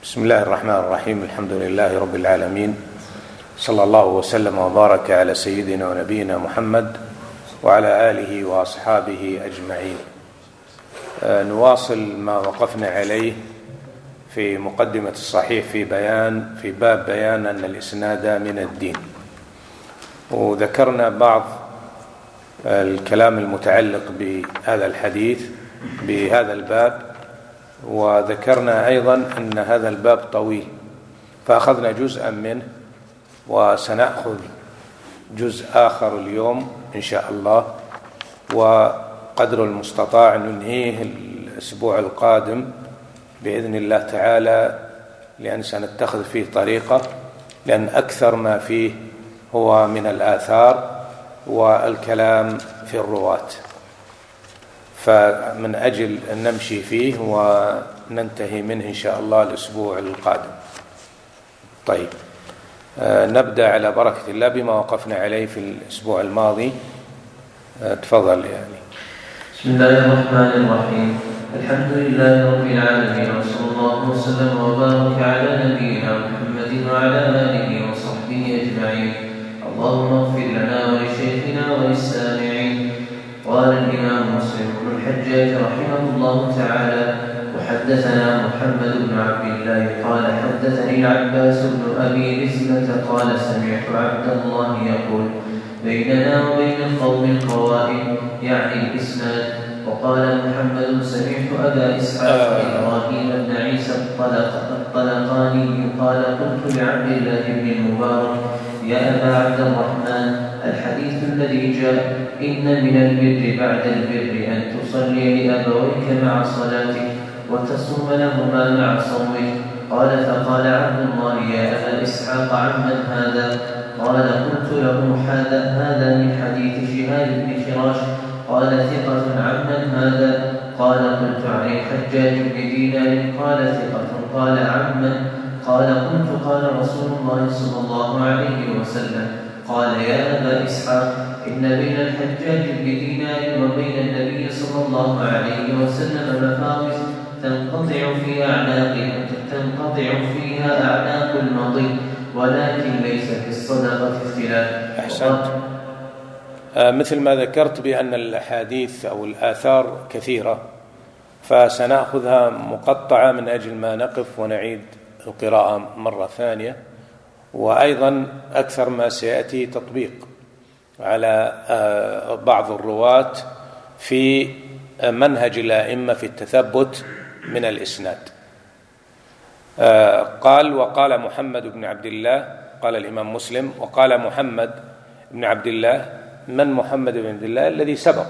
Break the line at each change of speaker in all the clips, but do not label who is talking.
بسم الله الرحمن الرحيم. الحمد لله رب العالمين، صلى الله وسلم وبارك على سيدنا ونبينا محمد وعلى آله وأصحابه أجمعين. نواصل ما وقفنا عليه في مقدمة الصحيح في باب بيان أن الإسناد من الدين، وذكرنا بعض الكلام المتعلق بهذا الحديث بهذا الباب، وذكرنا أيضا أن هذا الباب طويل فأخذنا جزءا منه، وسنأخذ جزء آخر اليوم إن شاء الله، وقدر المستطاع ننهيه الأسبوع القادم بإذن الله تعالى، لأن سنتخذ فيه طريقة، لأن أكثر ما فيه هو من الآثار والكلام في الرواة، فمن أجل أن نمشي فيه وننتهي منه إن شاء الله الأسبوع القادم. طيب، نبدأ على بركة الله بما وقفنا عليه في الأسبوع الماضي. تفضل يعني.
بسم الله الرحمن الرحيم. الحمد لله رب العالمين، وصلى الله وسلم وبارك على نبينا محمد وعلى آله وصحبه أجمعين. اللهم اغفر لنا ولشيخنا وللسامعين. قال الإمام مسلم بن الحجاج رحمه الله تعالى: وحدثنا محمد بن عبد الله قال حدثني العباس بن أبي رزمة قال سمعت عبد الله يقول: بيننا وبين القوم القوائم، يعني الإسناد. وقال محمد: سمعت أبا إسحاق إبراهيم بن عيسى الطلقاني قال: قلت لعبد الله بن المبارك: يا أبا عبد الرحمن، الحديث الذي جاء إن من البر بعد البر أن تصلي لأبويك مع صلاتك وتصوم لهما مع صومك. قال: فقال عبد الله: يا أبا إسحاق، عمن هذا؟ قال: قلت له: هذا من حديث شهاب بن فراش. قال: ثقة. عمن هذا؟ قال: قلت عن الحجاج بن دينار. قال: ثقة. قال: عمن؟ قال: قلت: قال رسول الله صلى الله عليه وسلم. قال: يا أبا إسحاق، إن بين الحجاج بن دينار وبين النبي صلى الله عليه وسلم مفاوز تنقطع فيها أعناق المضي، ولكن ليس في الصدقة اختلاف.
أحسنت. مثل ما ذكرت بأن الأحاديث أو الآثار كثيرة، فسنأخذها مقطعة من أجل ما نقف ونعيد القراءة مرة ثانية، وأيضا أكثر ما سيأتي تطبيق على بعض الرواة في منهج الأئمة في التثبت من الإسناد. قال: وقال محمد بن عبد الله، قال الإمام مسلم: وقال محمد بن عبد الله. من محمد بن عبد الله؟ الذي سبق،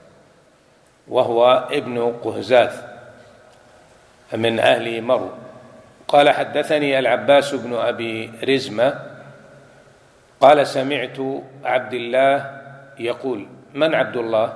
وهو ابن قهزاث من أهل مرو. قال: حدثني العباس بن أبي رزمة قال: سمعت عبد الله يقول. من عبد الله؟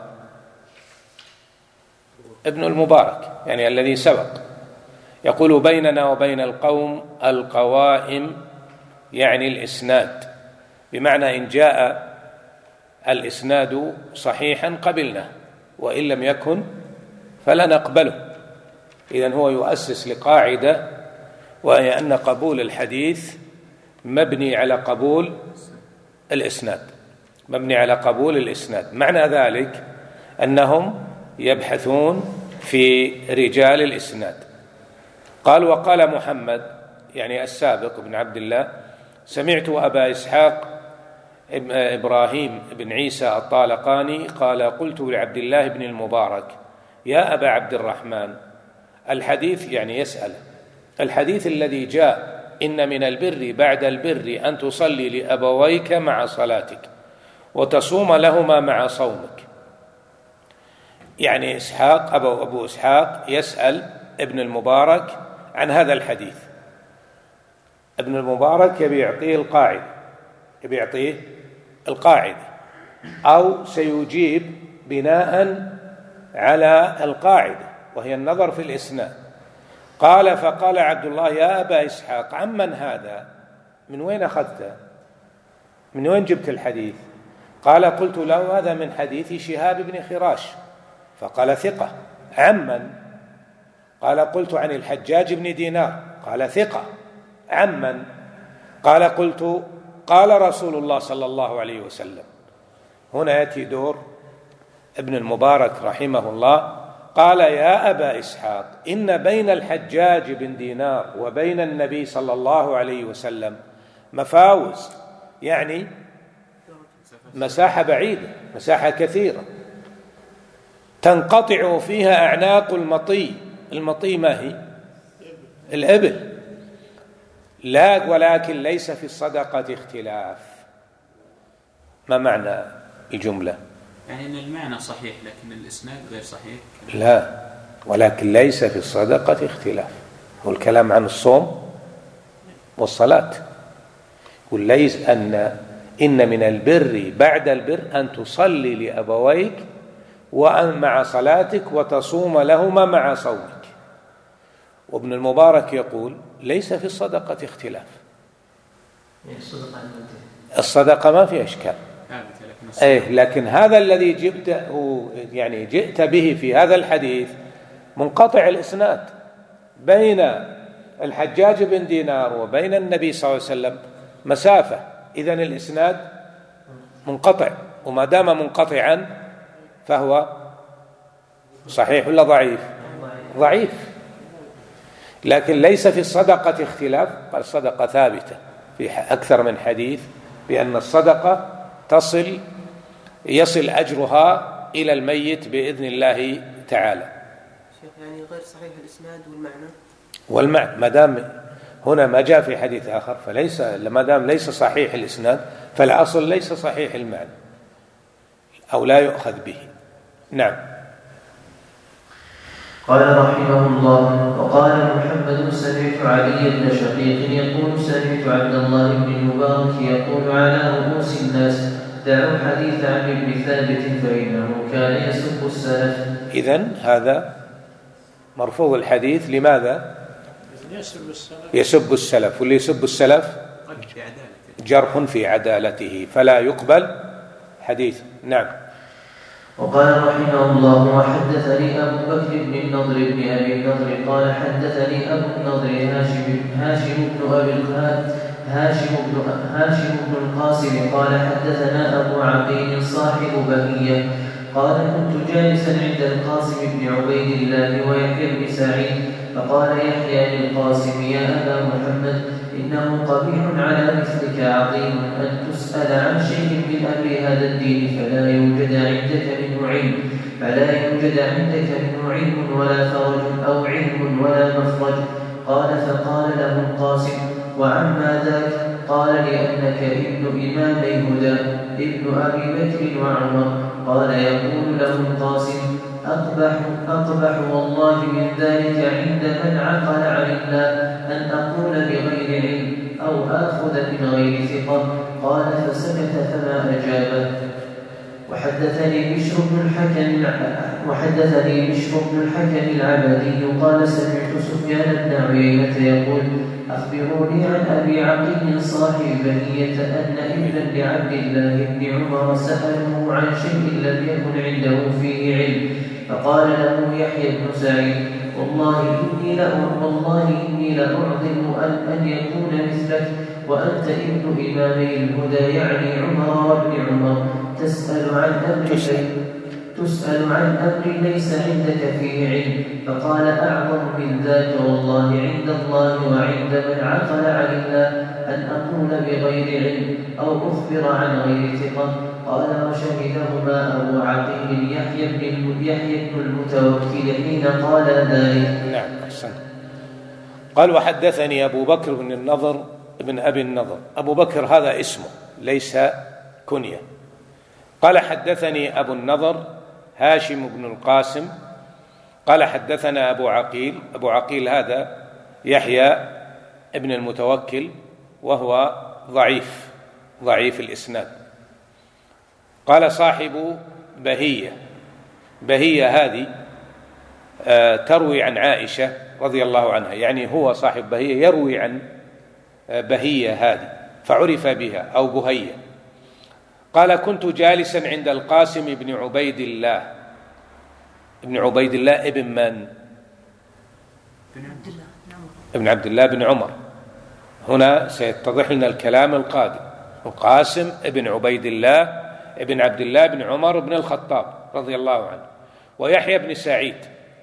ابن المبارك، يعني الذي سبق. يقول: بيننا وبين القوم القوائم، يعني الإسناد، بمعنى إن جاء الإسناد صحيحا قبلنا، وإن لم يكن فلا نقبله. إذن هو يؤسس لقاعدة، وهي أن قبول الحديث مبني على قبول الإسناد، مبني على قبول الإسناد. معنى ذلك أنهم يبحثون في رجال الإسناد. قال: وقال محمد، يعني السابق بن عبد الله: سمعت أبا إسحاق إبراهيم بن عيسى الطالقاني قال: قلت لعبد الله بن المبارك: يا أبا عبد الرحمن، الحديث، يعني يسأل، الحديث الذي جاء إن من البر بعد البر أن تصلي لأبويك مع صلاتك وتصوم لهما مع صومك. يعني أبو إسحاق يسأل ابن المبارك عن هذا الحديث. ابن المبارك يبي يعطيه القاعدة، أو سيجيب بناء على القاعدة، وهي النظر في الإسناد. قال: فقال عبد الله: يا أبا إسحاق، عمن هذا؟ من وين أخذته؟ من وين جبت الحديث؟ قال: قلت له: هذا من حديث شهاب بن خراش. فقال: ثقة. عمن؟ قال: قلت عن الحجاج بن دينار. قال ثقة. عمن؟ قال قلت قال رسول الله صلى الله عليه وسلم. هنا يأتي دور ابن المبارك رحمه الله. قال يا أبا إسحاق إن بين الحجاج بن دينار وبين النبي صلى الله عليه وسلم مفاوز، يعني مساحة بعيدة، مساحة كثيرة تنقطع فيها أعناق المطي. المطي ما هي؟ الإبل. لا ولكن ليس في الصدقة اختلاف. ما معنى الجملة؟
يعني أن المعنى صحيح لكن الإسناد غير صحيح.
لا، ولكن ليس في الصدقة اختلاف. والكلام عن الصوم والصلاة. وليس إن من البر بعد البر أن تصلي لأبويك مع صلاتك وتصوم لهما مع صومك. وابن المبارك يقول ليس في الصدقة اختلاف. الصدقة ما فيها إشكال، لكن هذا الذي جئت به في هذا الحديث منقطع الإسناد. بين الحجاج بن دينار وبين النبي صلى الله عليه وسلم مسافة، إذن الإسناد منقطع، وما دام منقطعا فهو صحيح ولا ضعيف؟ ضعيف. لكن ليس في الصدقة اختلاف، قال الصدقة ثابتة في أكثر من حديث بأن الصدقة يصل أجرها إلى الميت بإذن الله تعالى.
شيخ يعني غير صحيح الإسناد
والمعنى ما دام هنا ما جاء في حديث آخر فليس، ما دام ليس صحيح الإسناد فالأصل ليس صحيح المعنى أو لا يؤخذ به. نعم.
قال رحمه الله: وقال محمد سمعت علي بن شقيق يقول سمعت عبد الله بن المبارك يقول على رؤوس الناس دعوا حديث عن ابن ثابت فإنه كان يسب السلف.
إذن هذا مرفوض الحديث. لماذا؟ يسب السلف، واللي يسب السلف جرح في عدالته فلا يقبل حديث. نعم.
وقال رحمه الله: وحدثني أبو بكر بن النضر بن أبي النضر قال حدثني أبو النضر هاشم بن القاسم قال حدثنا أبو عقيل صاحب بهية قال كنت جالسا عند القاسم بن عبيد الله ويحيى بن سعيد فقال يحيى للقاسم: يا أبا محمد إنه قبيح على مثلك عظيم أن تسأل عن شيء من أمر هذا الدين فلا يوجد عندك منه علم ولا فرج أو علم ولا مخرج. قال فقال له القاسم: وعما ذاك؟ قال لأنك ابن إمامي هدى ابن أبي بكر وعمر. قال يقول له القاسم: أقبح والله من ذلك عند من عقل عن الله أن أقول بغير علم أو آخذ من غير ثقة. قال فسكت فما أجابه. وحدثني بشر بن الحكم العبدي قال سمعت سفيان بن عيينة يقول: أخبروني عن أبي عقيل صاحب بهية أن ابنا لعبد الله بن عمر سأله عن شيء لم يكن عنده فيه علم فقال له يحيى بن سعيد: والله إني لأعظم أن يكون مثلك وأنت ابن إمامي الهدى يعني عمر وابن عمر تسأل عن أمر ليس عندك فيه علم. فقال: أعظم من ذاك والله عند الله وعند من عقل عن الله أن أقول بغير علم أو أخبر عن غير ثقة. قال: وشهدهما أبو عقيل يحيى بن المتوكل حين قال ذلك.
نعم. قال: وحدثني أبو بكر بن النضر ابن أبي النضر. أبو بكر هذا اسمه ليس كنية. قال: حدثني أبو النضر هاشم بن القاسم قال حدثنا أبو عقيل. أبو عقيل هذا يحيى ابن المتوكل وهو ضعيف الإسناد. قال: صاحب بهية هذه تروي عن عائشة رضي الله عنها، يعني هو صاحب بهية يروي عن بهية هذه فعرف بها أو بهية. قال: كنت جالسا عند القاسم بن عبيد الله. ابن عبيد الله ابن من؟ بن عبد الله بن عمر. هنا سيتضح لنا الكلام القادم. القاسم بن عبيد الله بن عبد الله بن عمر بن الخطاب رضي الله عنه. ويحيى بن سعيد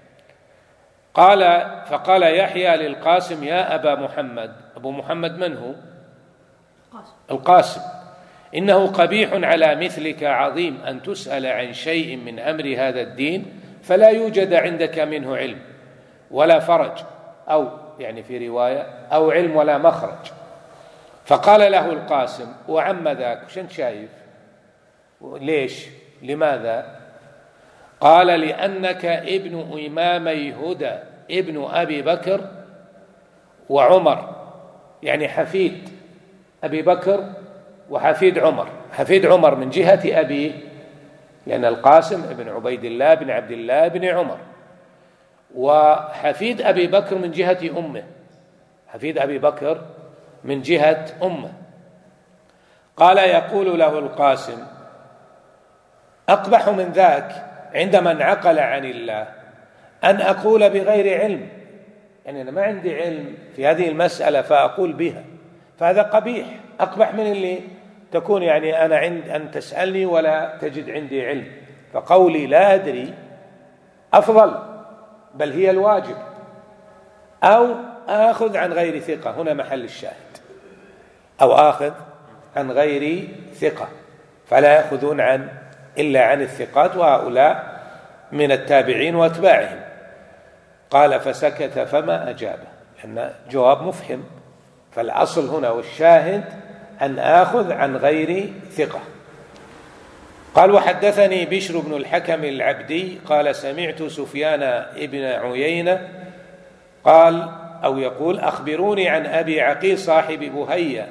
فقال يحيى للقاسم يا أبا محمد. أبو محمد من هو؟ القاسم. إنه قبيح على مثلك عظيم أن تسأل عن شيء من أمر هذا الدين فلا يوجد عندك منه علم ولا فرج، أو يعني في رواية أو علم ولا مخرج. فقال له القاسم وعم ذاك وش أنت شايف؟ ليش؟ لماذا؟ قال لأنك ابن إمامي هدى ابن أبي بكر وعمر، يعني حفيد أبي بكر وحفيد عمر. حفيد عمر من جهة أبيه لأن القاسم ابن عبيد الله بن عبد الله بن عمر، وحفيد أبي بكر من جهة أمه. حفيد أبي بكر من جهة أمه. قال يقول له القاسم أقبح من ذاك عندما انعقل عن الله أن أقول بغير علم، يعني أنا ما عندي علم في هذه المسألة فأقول بها، فهذا قبيح أقبح من اللي تكون يعني أنا أن تسألني ولا تجد عندي علم، فقولي لا أدري أفضل بل هي الواجب، أو آخذ عن غير ثقة. هنا محل الشاهد، أو آخذ عن غير ثقة، فلا يأخذون إلا عن الثقات، وهؤلاء من التابعين وأتباعهم. قال فسكت فما أجابه، لأن جواب مفهم، فالأصل هنا والشاهد أن آخذ عن غير ثقة. قال وحدثني بشر بن الحكم العبدي قال سمعت سفيان بن عيينة قال أو يقول أخبروني عن أبي عقيل صاحب بهية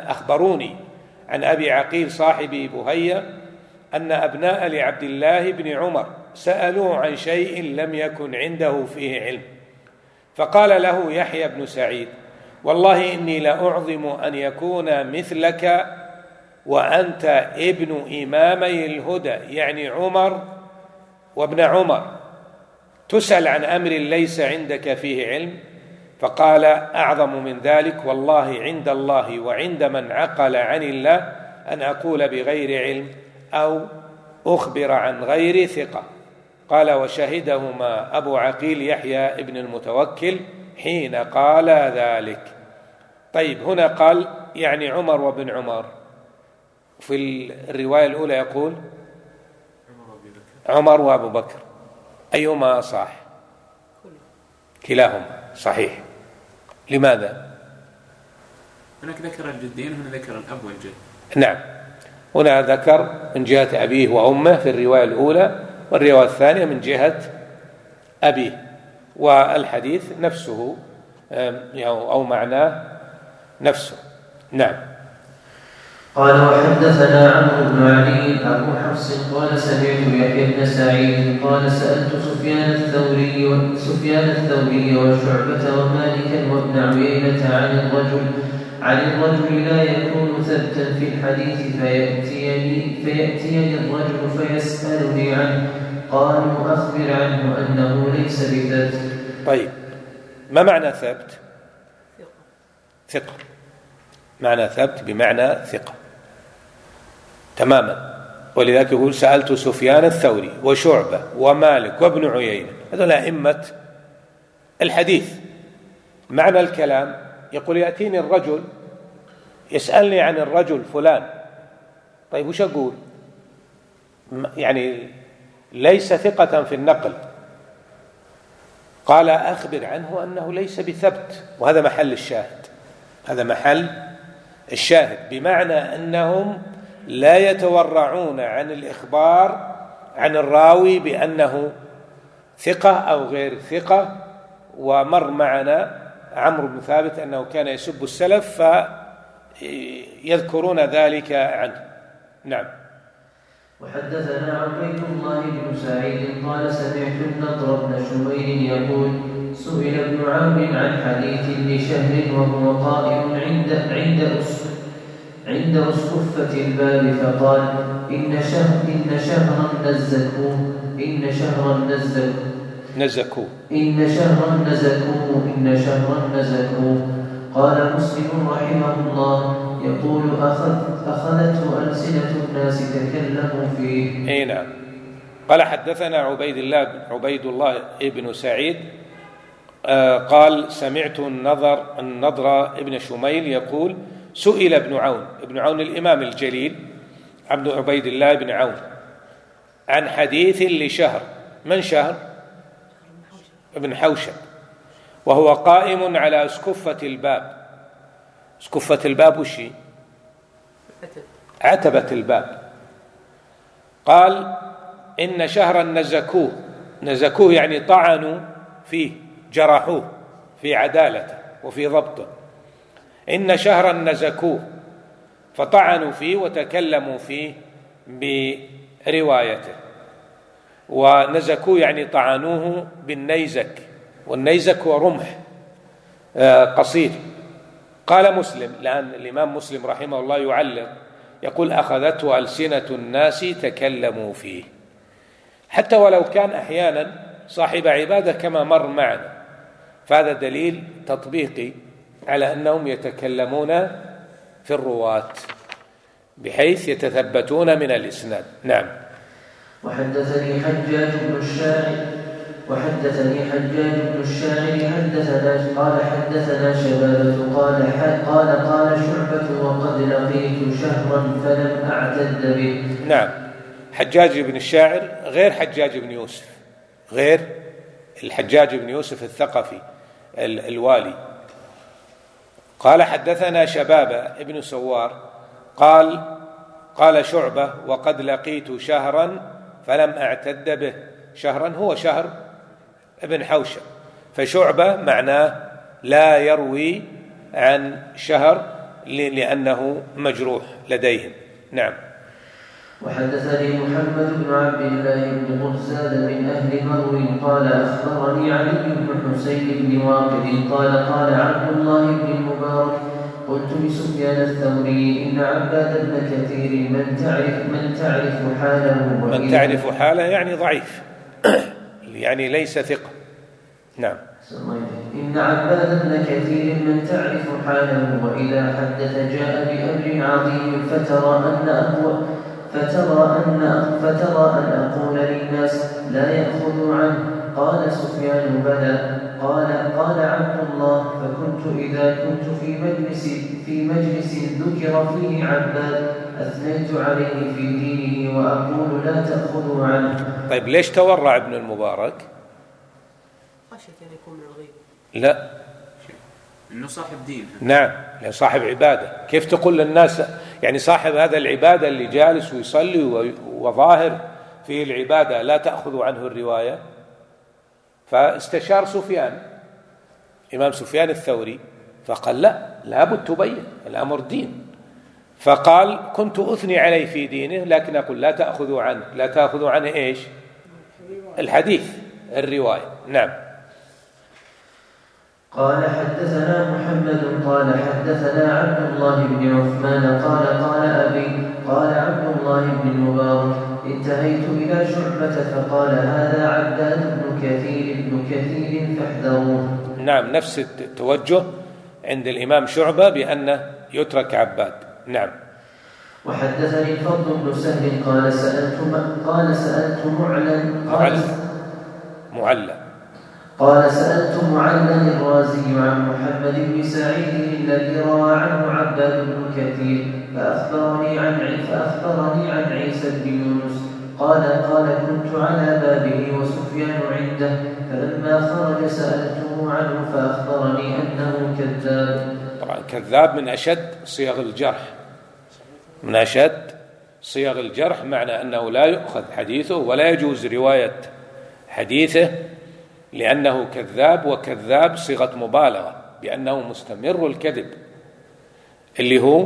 أن أبناء لعبد الله بن عمر سألوه عن شيء لم يكن عنده فيه علم، فقال له يحيى بن سعيد والله إني لأعظم أن يكون مثلك وأنت ابن إمامي الهدى، يعني عمر وابن عمر، تسأل عن أمر ليس عندك فيه علم. فقال أعظم من ذلك والله عند الله وعند من عقل عن الله أن أقول بغير علم أو أخبر عن غير ثقة. قال وشهدهما أبو عقيل يحيى ابن المتوكل حين قال ذلك. طيب هنا قال يعني عمر وابن عمر، في الرواية الأولى يقول عمر وأبو بكر، أيهما صح؟ كلاهما صحيح. لماذا؟
هناك ذكر الجدين وهنا ذكر الأب والجد.
نعم، هنا ذكر من جهة أبيه وأمه في الرواية الأولى، والرواية الثانية من جهة أبيه، والحديث نفسه أو معناه نفسه. نعم.
قال وحدثنا عمرو بن علي أبو حفص قال سمعت يحيى بن سعيد قال سألت سفيان الثوري وشعبة ومالكا وابن عيينة عن الرجل لا يكون ثبتا في الحديث فيأتيني الرجل فيسألني عنه، قالوا أخبر عنه أنه ليس بثبت.
طيب ما معنى ثبت؟ ثقة. معنى ثبت بمعنى ثقة تماما. ولذلك يقول سألت سفيان الثوري وشعبة ومالك وابن عيينة، هذول أئمة الحديث. معنى الكلام يقول يأتيني الرجل يسألني عن الرجل فلان، طيب وش أقول؟ يعني ليس ثقة في النقل، قال أخبر عنه أنه ليس بثبت، وهذا محل الشاهد. هذا محل الشاهد، بمعنى أنهم لا يتورعون عن الإخبار عن الراوي بأنه ثقة أو غير ثقة. ومر معنا عمرو بن ثابت أنه كان يسب السلف فيذكرون ذلك عنه. نعم.
وحدثنا عبيد الله بن سعيد قال سمعت النضر بن شميل يقول سئل ابن عون عن حديث لشهر وهو قائم عند أسقفة الباب فقال إن شهرا نزله
نزكوه.
إن شهرا نزكوه. قال مسلم رحمه الله يقول أخذته ألسنة الناس تكلموا فيه.
أي نعم. قال حدثنا عبيد الله ابن سعيد قال سمعت النضر ابن شميل يقول سئل ابن عون الإمام الجليل عبيد الله بن عون عن حديث لشهر. من شهر؟ ابن حوشب، وهو قائم على أسكفة الباب. أسكفة الباب وشي؟ عتبة الباب. قال إن شهرا نزكوه يعني طعنوا فيه، جرحوه في عدالته وفي ضبطه. إن شهرا نزكوه، فطعنوا فيه وتكلموا فيه بروايته. ونزكوه يعني طعنوه بالنيزك، والنيزك هو رمح قصير. قال مسلم، لأن الإمام مسلم رحمه الله يعلق يقول أخذته ألسنة الناس تكلموا فيه، حتى ولو كان أحيانا صاحب عبادة كما مر معنا، فهذا دليل تطبيقي على أنهم يتكلمون في الرواة بحيث يتثبتون من الإسناد. نعم.
وحدثني حجاج بن الشاعر حدثنا شبابة قال شعبة وقد لقيت شهرا فلم أعتد به.
نعم. حجاج بن الشاعر غير حجاج بن يوسف، غير الحجاج بن يوسف الثقفي الوالي. قال حدثنا شبابة ابن سوار قال شعبة وقد لقيت شهرا فلم أعتد به. شهرا هو شهر ابن حوشب، فشعبة معناه لا يروي عن شهر لأنه مجروح لديهم. نعم.
وحدثني محمد بن عبد الله بن غرزال من أهل مرو قال أخبرني علي بن حسين بن واقد قال عبد الله بن المبارك قلت لسفيان الثوري إن عباد بن كثير من تعرف حاله
يعني ضعيف يعني ليس ثقة. نعم.
إن عباد بن كثير من تعرف حاله وإذا حدث جاء بأمر عظيم فترى أن أقول للناس لا يأخذوا عنه. قال سفيان بلى. قال عبد الله فكنت إذا كنت في مجلس ذكر فيه عباد أثنيت عليه في دينه وأقول لا تأخذوا عنه.
طيب ليش تورع ابن المبارك؟
خشية أن يكون من الغيب.
لا،
إنه صاحب دين.
نعم، يعني صاحب عبادة. كيف تقول للناس يعني صاحب هذا العبادة اللي جالس ويصلي وظاهر فيه العبادة لا تأخذ عنه الرواية؟ فاستشار سفيان، إمام سفيان الثوري، فقال لا، لابد تبين، الأمر دين. فقال كنت أثني عليه في دينه لكن أقول لا تأخذوا عنه إيش؟ الحديث، الرواية. نعم.
قال حدثنا محمد قال حدثنا عبد الله بن عثمان قال أبي قال عبد الله بن المبارك انتهيت إلى شعبة فقال هذا عباد بن كثير فاحذروه.
نعم، نفس التوجه عند الإمام شعبة بأنه يترك عباد. نعم.
وحدثني الفضل بن سهل قال سألت معلّا الرازي عن محمد بن سعيد الذي روى عنه عباد بن كثير فأخبرني عن عيسى بن يونس قال كنت على بابه وسفيان عنده فلما خرج سألته عنه فأخبرني أنه كذاب.
طبعا كذاب من أشد صيغ الجرح، معنى أنه لا يؤخذ حديثه ولا يجوز رواية حديثه لأنه كذاب، وكذاب صيغة مبالغة بأنه مستمر الكذب اللي هو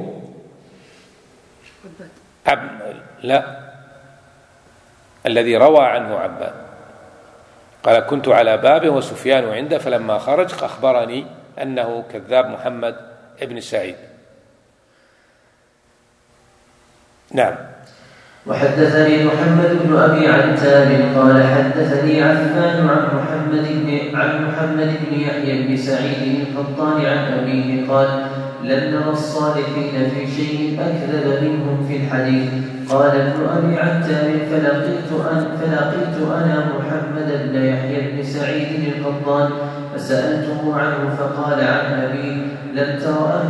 الذي روى عنه عباد. قال كنت على بابه وسفيان عنده فلما خرج أخبرني أنه كذاب محمد ابن سعيد. نعم.
وحدثني محمد بن أبي عتاب قال حدثني عفان عن محمد بن يحيى بن سعيد القطان عن أبيه قال لم نرى الصالحين في شيء أكذب منهم في الحديث. قال ابن أبي عتاب فلقيت أنا محمد بن يحيى بن سعيد القطان فسألته عنه فقال عن أبيه لم تر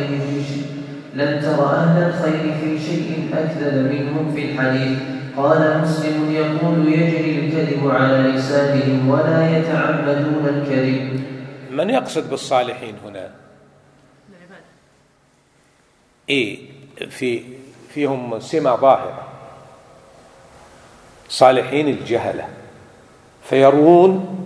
أهل الخير في شيء أكذب منهم في الحديث. قال مسلم يقول يجري الكذب على لسانهم ولا يتعمدون الكذب.
من يقصد بالصالحين هنا؟ فيهم سمة ظاهرة، صالحين الجهلة فيروون،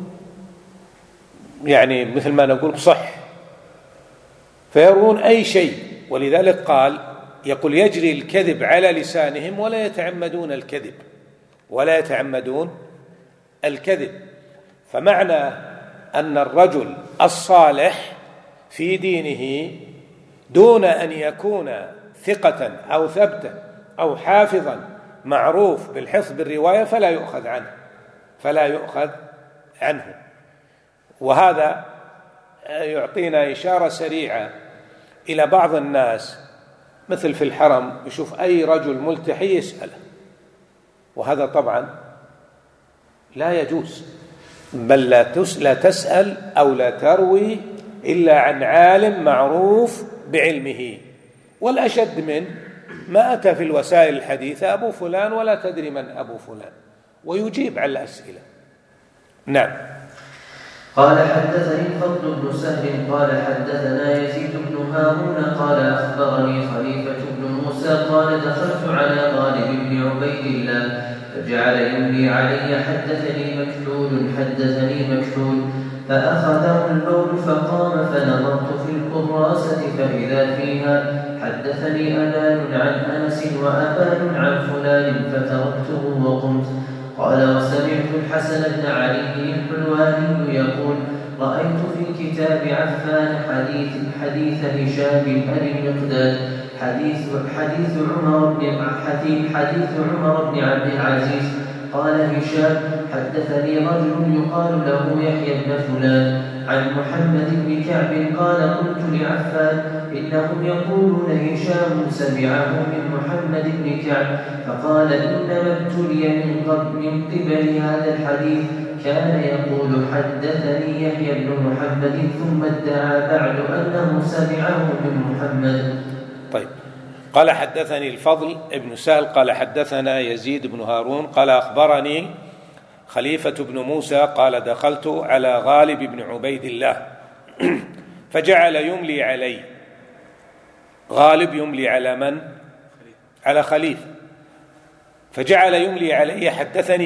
يعني مثل ما نقول صح، فيروون أي شيء، ولذلك قال يقول يجري الكذب على لسانهم ولا يتعمدون الكذب، ولا يتعمدون الكذب. فمعنى أن الرجل الصالح في دينه دون أن يكون ثقة أو ثبتا أو حافظا معروف بالحفظ بالرواية فلا يؤخذ عنه. وهذا يعطينا إشارة سريعة إلى بعض الناس، مثل في الحرم يشوف أي رجل ملتحي يسأله، وهذا طبعا لا يجوز، بل لا تسأل أو لا تروي إلا عن عالم معروف بعلمه. والأشد من ما أتى في الوسائل الحديثة أبو فلان ولا تدري من أبو فلان، ويجيب على الأسئلة. نعم.
قال حدثني الفضل بن سهل قال حدثنا يزيد بن هارون قال أخبرني خليفة بن موسى قال دخلت على غالب بن عبيد الله فجعل يملي علي حدثني مكحول فأخذه البول فقام فنظرت في الكراسة فإذا فيها حدثني أبان عن أنس وأبان عن فلان فتركته وقمت. قال وسمعت الحسن بن علي الحلواني يقول رأيت في كتاب عفان حديث هشام أبي المقداد حديث عمر بن عبد العزيز. قال هشام حدثني رجل يقال له يحيى بن فلان عن محمد بن كعب قال قلت لعفان إنهم يقولون هشام سمعه من محمد بن كعب، فقال إنما ابتلي من قبل هذا الحديث كان يقول حدثني يحيى بن محمد ثم ادعى بعد أنه سمعه من محمد.
طيب. قال حدثني الفضل ابن سهل قال حدثنا يزيد بن هارون قال أخبرني خليفة بن موسى قال دخلت على غالب بن عبيد الله فجعل يملي علي. غالب يملي على من؟ على خليفة. فجعل يملي علي حدثني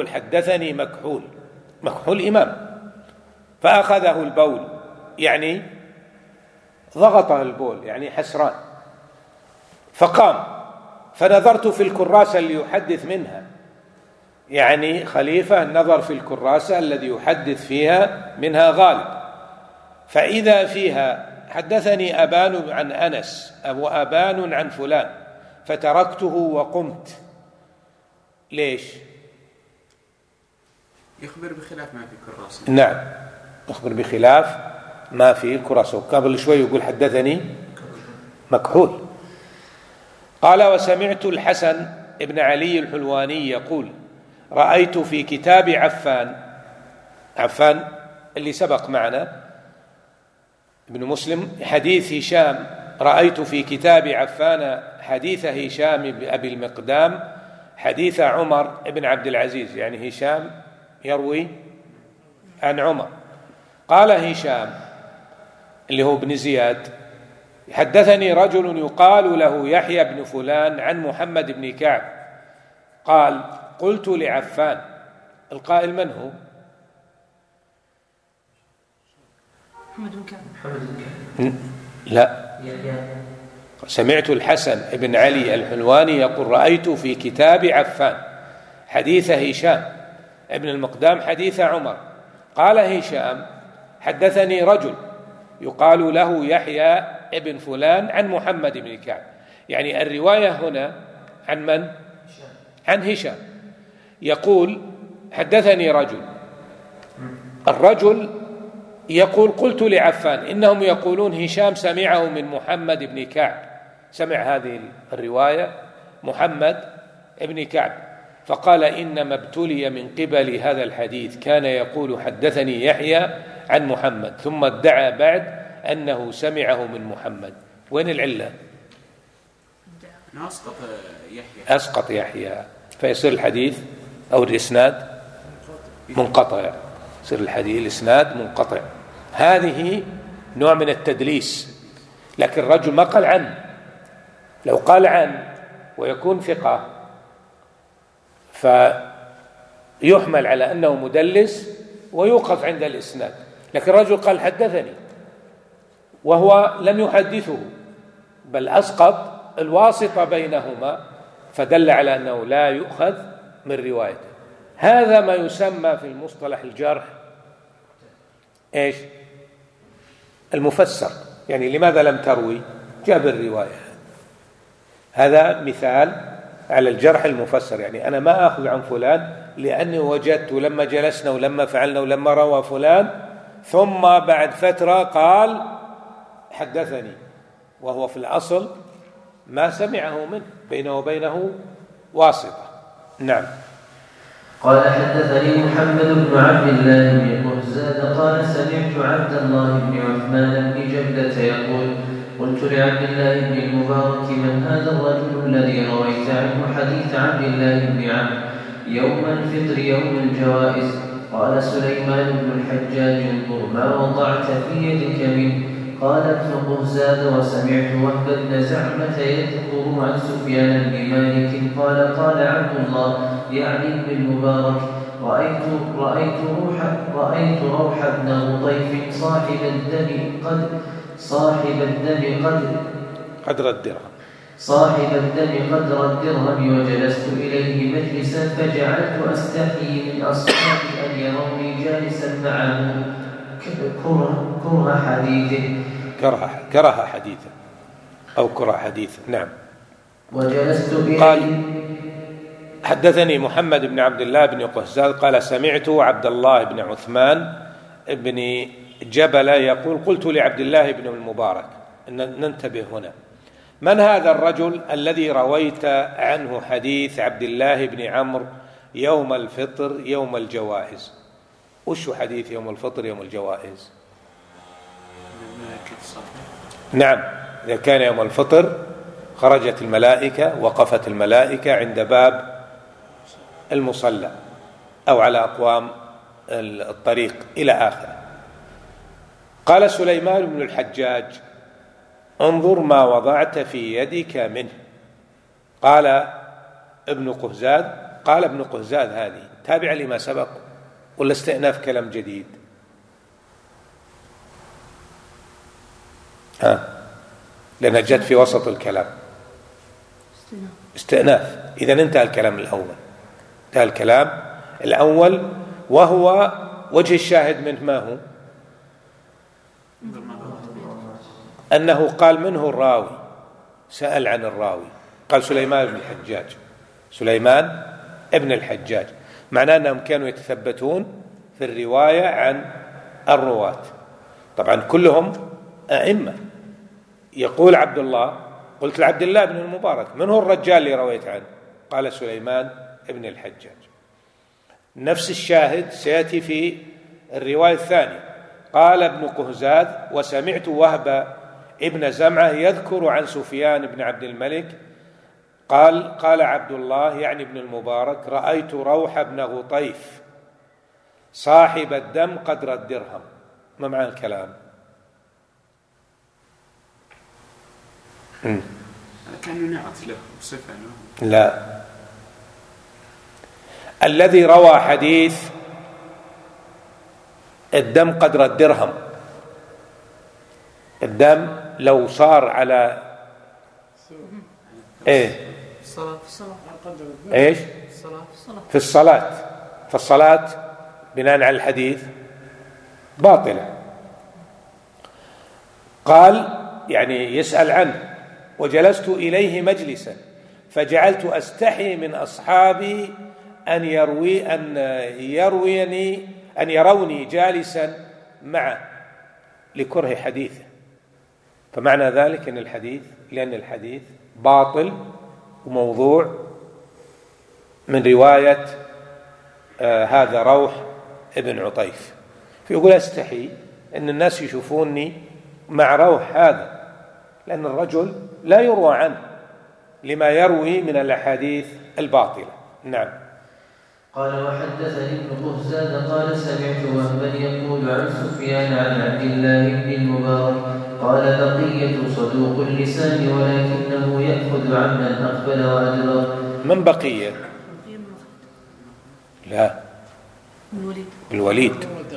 مكحول إمام، فأخذه البول، يعني ضغطه البول، يعني حسران، فقام فنظرت في الكراسة اللي يحدث منها، يعني خليفة نظر في الكراسة الذي يحدث فيها منها غالب، فإذا فيها حدثني أبان عن أنس وأبان عن فلان فتركته وقمت. ليش؟
يخبر بخلاف ما في الكراسة.
نعم، يخبر بخلاف ما في الكراسة. وقبل شوي يقول حدثني مكحول. قال وسمعت الحسن ابن علي الحلواني يقول رأيت في كتاب عفان اللي سبق معنا ابن مسلم حديث هشام، رأيت في كتاب عفان حديث هشام أبي المقدام حديث عمر بن عبد العزيز، يعني هشام يروي عن عمر. قال هشام اللي هو ابن زياد حدثني رجل يقال له يحيى بن فلان عن محمد بن كعب قال قلت لعفان. القائل من هو؟
محمد بن كعب.
لا، سمعت الحسن بن علي الحلواني يقول رأيت في كتاب عفان حديث هشام ابن المقدام حديث عمر. قال هشام حدثني رجل يقال له يحيى ابن فلان عن محمد بن كعب، يعني الرواية هنا عن من؟ عن هشام يقول حدثني رجل، الرجل يقول قلت لعفان إنهم يقولون هشام سمعه من محمد بن كعب، سمع هذه الرواية محمد بن كعب، فقال إنما ابتلي من قبل هذا الحديث، كان يقول حدثني يحيى عن محمد ثم ادعى بعد أنه سمعه من محمد. وين العلة؟ أسقط يحيى، فيصير الحديث أو الإسناد منقطع، يصير الحديث الإسناد منقطع. هذه نوع من التدليس، لكن الرجل ما قال عنه، لو قال عنه ويكون ثقة فيحمل على أنه مدلس ويوقف عند الإسناد، لكن الرجل قال حدثني وهو لم يحدثه بل أسقط الواسطة بينهما، فدل على أنه لا يؤخذ من روايته. هذا ما يسمى في المصطلح الجرح إيش؟ المفسر. يعني لماذا لم تروي؟ جاب الرواية. هذا مثال على الجرح المفسر. يعني أنا ما أخذ عن فلان لأني وجدت لما جلسنا ولما فعلنا ولما روى فلان ثم بعد فترة قال حدثني، وهو في الأصل ما سمعه منه، بينه وبينه واسطة. نعم.
قال حدثني محمد بن عبد الله بن قهزاد قال سمعت عبد الله بن عثمان بن جبلة يقول قلت لعبد الله بن المبارك من هذا الرجل الذي رويت عنه حديث عبد الله بن عمرو يوم الفطر يوم الجوائز؟ قال سليمان بن الحجاج انظر ما وضعت في يدك منه. قال ابن قهزاد وسمعت وهب بن زعمة يذكر عن سفيان بن مالك قال قال عبد الله يعني ابن المبارك رأيت روح بن غطيف صاحب الدم قدر الدرهم وجلست إليه مجلسا فجعلت أستحيي من أصحابي أن يروني جالسا معه
كره حديثه أو كره حديثه. نعم.
وجلست إليه.
قال حدثني محمد بن عبد الله بن قهزاد قال سمعت عبد الله بن عثمان بن جبل يقول قلت لعبد الله بن المبارك. ننتبه هنا، من هذا الرجل الذي رويت عنه حديث عبد الله بن عمرو يوم الفطر يوم الجوائز؟ وش حديث يوم الفطر يوم الجوائز؟ نعم، إذا كان يوم الفطر خرجت الملائكة، وقفت الملائكة عند باب المصلى أو على أقوام الطريق إلى آخره. قال سليمان بن الحجاج انظر ما وضعت في يدك منه. قال ابن قهزاد هذه تابع لما سبق ولا استئناف كلام جديد؟ لأنها جت في وسط الكلام. استئناف. إذن انتهى الكلام الأول وهو وجه الشاهد منه ما هو؟ أنه قال منه الراوي، سأل عن الراوي، قال سليمان ابن الحجاج، معناه أنهم كانوا يتثبتون في الرواية عن الرواة. طبعا كلهم أئمة. يقول عبد الله قلت لعبد الله بن المبارك من هو الرجال اللي رويت عنه؟ قال سليمان ابن الحجاج. نفس الشاهد سيأتي في الرواية الثانية. قال ابن قهزاد وسمعت وهب ابن زمعة يذكر عن سفيان بن عبد الملك قال عبد الله يعني ابن المبارك رأيت روح بن غطيف صاحب الدم قدر الدرهم. ما معنى الكلام؟
كان نعت له صفة له.
لا، الذي روى حديث الدم قدر الدرهم، الدم لو صار على ايش في الصلاة، فالصلاة بناء على الحديث باطلة. قال يعني يسأل عنه وجلست إليه مجلسا فجعلت أستحي من أصحابي أن يروني جالسا معه لكره حديثه. فمعنى ذلك لأن الحديث باطل وموضوع من رواية هذا روح ابن عطيف، فيقول أستحي أن الناس يشوفوني مع روح هذا، لأن الرجل لا يروى عنه لما يروي من الأحاديث الباطلة. نعم.
قال وحدثني ابن قهزاد قال سمعت وهبا يقول عن سفيان عن عبد الله بن المبارك قال بقية صدوق اللسان ولكنه يأخذ عمن أقبل وأدبر.
من بقية؟ لا، الوليد.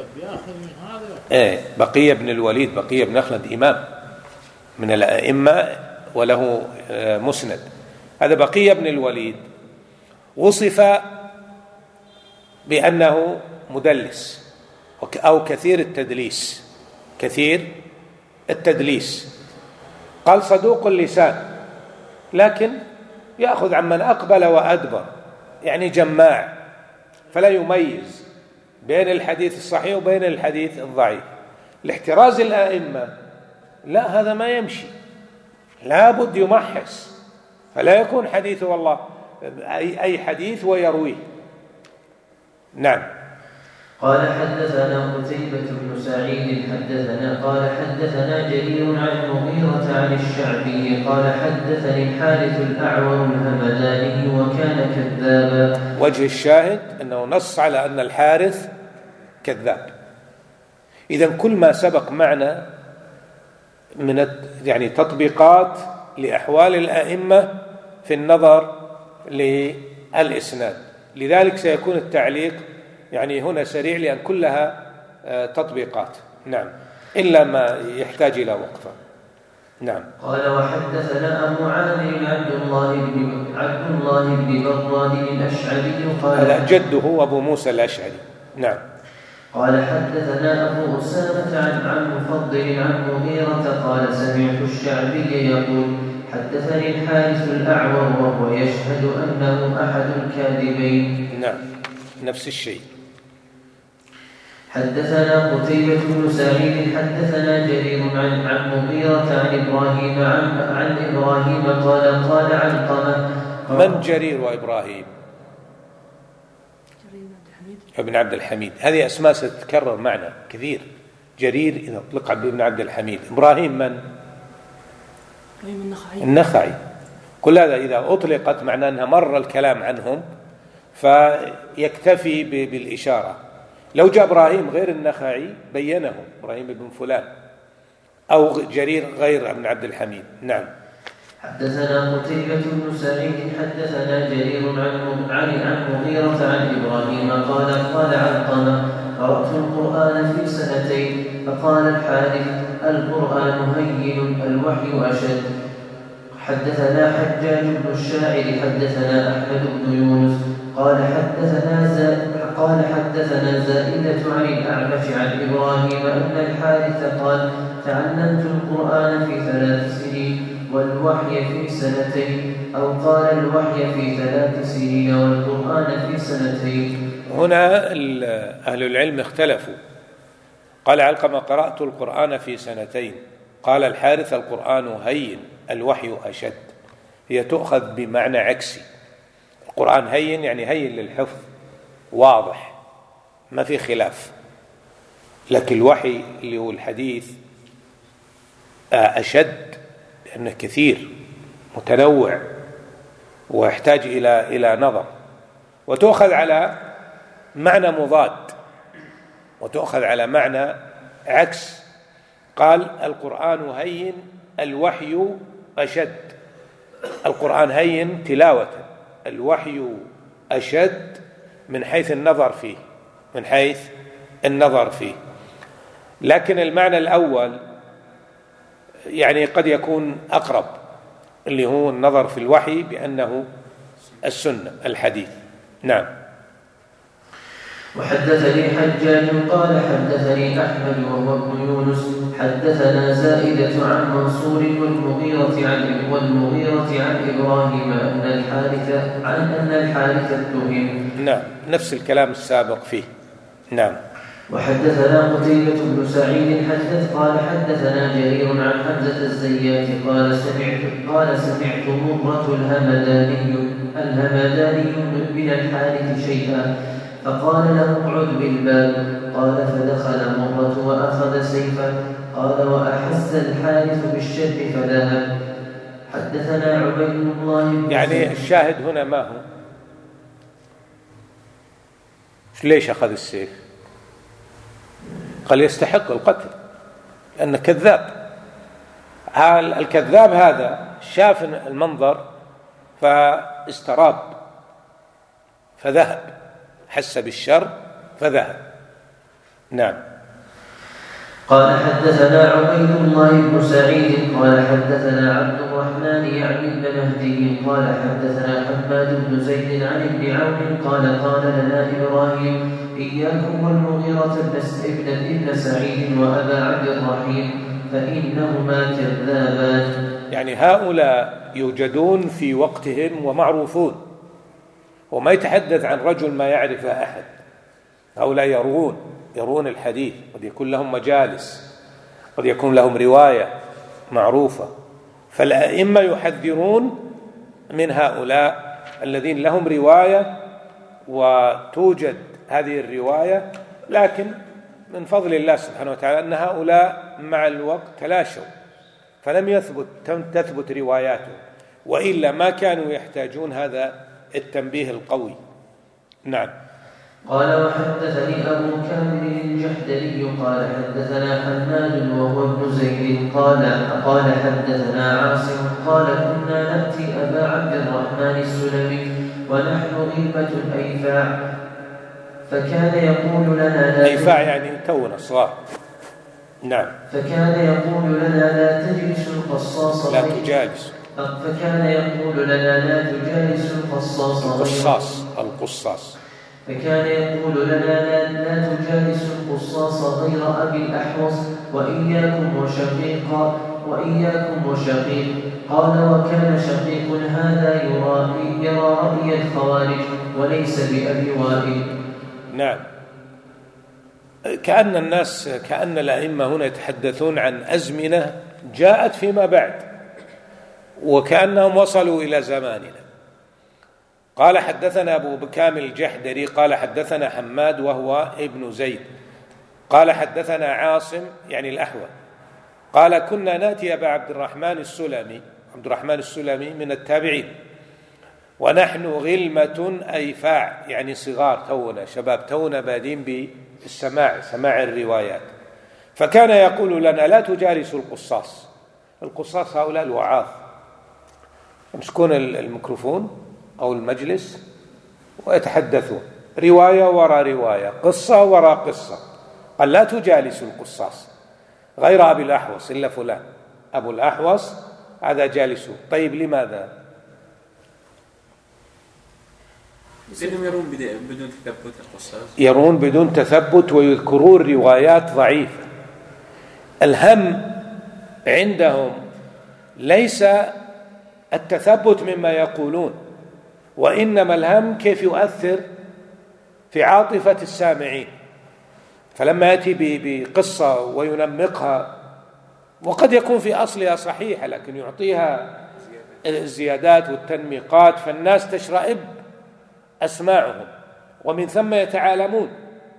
بقية بن الوليد، بقية بن أخلد إمام من الأئمة وله مسند. هذا بقية بن الوليد وصف بأنه مدلس أو كثير التدليس. قال صدوق اللسان لكن يأخذ عمن أقبل وأدبر، يعني جماع، فلا يميز بين الحديث الصحيح وبين الحديث الضعيف. لاحتراز الأئمة لا، هذا ما يمشي، لا بد يمحص، فلا يكون حديثه والله أي حديث ويرويه. نعم.
قال حدثنا قتيبة بن سعيد قال حدثنا جرير عن المغيرة عن الشعبي قال حدثني الحارث الأعور الهمداني وكان كذابا.
وجه الشاهد أنه نص على أن الحارث كذاب. إذن كل ما سبق معنا من يعني تطبيقات لأحوال الأئمة في النظر للإسناد، لذلك سيكون التعليق يعني هنا سريع لأن كلها تطبيقات. نعم، إلا ما يحتاج إلى وقفة. نعم.
قال وحدثنا أبو عامر عبد الله بن براد الأشعري قال
هذا جده أبو موسى الأشعري. نعم.
قال حدثنا أبو أسامة عن مفضل عن مغيرة قال سمعت الشعبي يقول حدثني الحارث الأعور وهو يشهد أنه أحد الكاذبين.
نعم، نفس الشيء.
حدثنا قتيبة بن سعيد حدثنا جرير عن مغيرة عن إبراهيم قال علقمة.
من جرير وإبراهيم؟ ابن عبد الحميد. هذه أسماء ستتكرر معنا كثير. جرير إذا أطلق بابن عبد الحميد. إبراهيم من؟ النخعي. كل هذا إذا أطلقت معناه أنها مر الكلام عنهم فيكتفي بالإشارة. لو جاء إبراهيم غير النخعي بينه إبراهيم بن فلان، أو جرير غير ابن عبد الحميد. نعم.
حدثنا قتيبة بن سعيد حدثنا جرير عن مغيرة عن إبراهيم قال علقمة قرأت القرآن في سنتين. فقال الحارث القرآن هين الوحي أشد. حدثنا حجاج بن الشاعر حدثنا أحمد بن يونس قال حدثنا زائدة عن الأعمش عن إبراهيم أن الحارث قال تعلمت القرآن في 3 سنين والوحي في 2 سنين، أو قال الوحي في 3 سنين والقرآن في 2.
هنا أهل العلم اختلفوا. قال علقمة قرأت القرآن في 2. قال الحارث القرآن هين الوحي أشد. هي تؤخذ بمعنى عكسي. القرآن هين يعني هين للحفظ، واضح ما في خلاف، لكن الوحي اللي هو الحديث أشد لأنه كثير متنوع ويحتاج إلى نظر، وتؤخذ على معنى مضاد وتؤخذ على معنى عكس. قال القرآن هين الوحي أشد. القرآن هين تلاوة، الوحي أشد من حيث النظر فيه. لكن المعنى الأول يعني قد يكون أقرب، اللي هو النظر في الوحي بأنه السنة الحديث. نعم.
وحدثني حجاج قال حدثني أحمد وهو ابن يونس حدثنا زائدة عن منصور والمغيرة عن إبراهيم أن الحارث اتهم.
نعم، نفس الكلام السابق فيه. نعم.
وحدثنا قتيبة بن سعيد قال حدثنا جرير عن حمزة الزيات قال سمعت مرة الهمداني من الحارث شيئا فقال له اقعد بالباب. قال فدخل مرة وأخذ سيفا. قال وأحس الحارث بالشر فذهب. حدثنا عبيد الله
يعني الشاهد هنا ما هو؟ ليش أخذ السيف؟ قال يستحق القتل لأنه كذاب. الكذاب هذا شاف المنظر فاستراب فذهب، حس بالشر فذهب. نعم.
قال حدثنا عبيد الله بن سعيد قال حدثنا عبد الرحمن يعني بن مهدي قال حدثنا حماد بن زيد عن ابن عون قال لنا إبراهيم إياكم والمغيرة ابن سعيد وأبا عبد الرحيم فإنهما كذابان.
يعني هؤلاء يوجدون في وقتهم ومعروفون، وما يتحدث عن رجل ما يعرفه أحد. هؤلاء يرون الحديث، قد يكون لهم مجالس، قد يكون لهم رواية معروفة. فالأئمة يحذرون من هؤلاء الذين لهم رواية وتوجد هذه الرواية، لكن من فضل الله سبحانه وتعالى أن هؤلاء مع الوقت تلاشوا فلم تثبت رواياتهم، وإلا ما كانوا يحتاجون هذا التنبيه القوي. نعم.
قال وحدثني أبو كامل الجحدري قال حدثنا حماد وهو ابن زيد قال حدثنا عاصم قال كنا نأتي أبا عبد الرحمن السلمي ونحن غيبة أيفاع فكان يقول لنا
أيفاع يعني تونا صغار. نعم.
فكان يقول لنا لا تجلس القصاص
لا تجالس.
فكان يقول لنا لا تجالس
القصاص. فكان
يقول لنا لا تجالس القصاص غير أبي الأحوص وإياكم وشقيق. قال وكان شقيق هذا يرى رأي الخوارج وليس بأبي وائل.
نعم. كأن الأئمة هنا يتحدثون عن أزمنة جاءت فيما بعد، وكأنهم وصلوا إلى زماننا. قال حدثنا أبو كامل الجحدري قال حدثنا حماد وهو ابن زيد قال حدثنا عاصم يعني الأحول قال كنا نأتي أبا عبد الرحمن السلمي من التابعين ونحن غلمة أيفاع يعني صغار شباب تونا بادين سماع الروايات. فكان يقول لنا لا تجالسوا القصاص هؤلاء الوعاظ يمسكون الميكروفون أو المجلس ويتحدثون رواية وراء رواية، قصة وراء قصة. قال لا تجالسوا القصاص غير أبي الأحوص إلا فلان، أبو الأحوص هذا جالسه. طيب لماذا؟
يرون بدون تثبت القصاص،
يرون بدون تثبت ويذكرون روايات ضعيفة. الهم عندهم ليس التثبت مما يقولون، وإنما الهم كيف يؤثر في عاطفة السامعين. فلما يأتي بقصة وينمقها وقد يكون في أصلها صحيحة لكن يعطيها الزيادات والتنميقات فالناس تشرئب أسماعهم ومن ثم يتعالمون.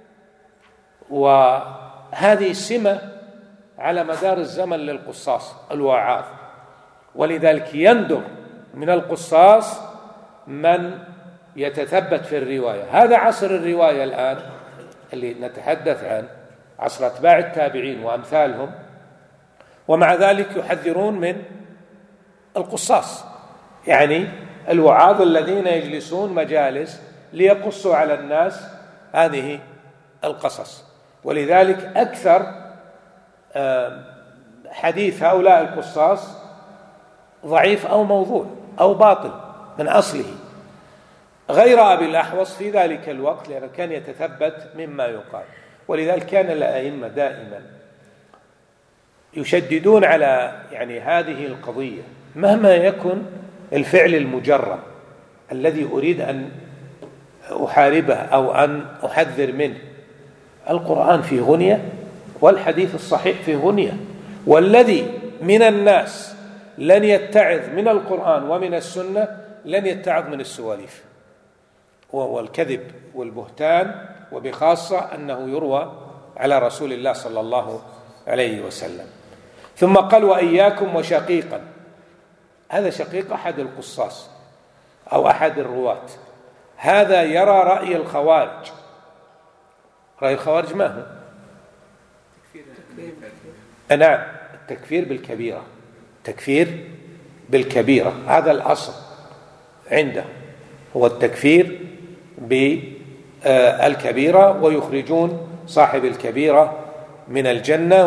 وهذه السمة على مدار الزمن للقصاص الوعاظ، ولذلك يندر من القصاص من يتثبت في الرواية. هذا عصر الرواية الآن اللي نتحدث عن عصر أتباع التابعين وأمثالهم، ومع ذلك يحذرون من القصاص، يعني الوعاظ الذين يجلسون مجالس ليقصوا على الناس هذه القصص. ولذلك أكثر حديث هؤلاء القصاص ضعيف أو موضوع أو باطل من أصله، غير أبي الأحوص في ذلك الوقت لأنه كان يتثبت مما يقال. ولذلك كان الأئمة دائما يشددون على يعني هذه القضية مهما يكن الفعل المجرم الذي أريد أن أحاربه أو أن أحذر منه. القرآن فيه غنية والحديث الصحيح فيه غنية، والذي من الناس لن يتعظ من القرآن ومن السنة لن يتعظ من السواليف والكذب والبهتان، وبخاصة أنه يروى على رسول الله صلى الله عليه وسلم. ثم قال وإياكم وشقيقا. هذا شقيق أحد القصاص أو أحد الرواة، هذا يرى رأي الخوارج. رأي الخوارج ما هو؟ نعم، التكفير بالكبيرة، تكفير بالكبيرة، هذا الأصل عنده هو التكفير بالكبيرة، ويخرجون صاحب الكبيرة من الجنة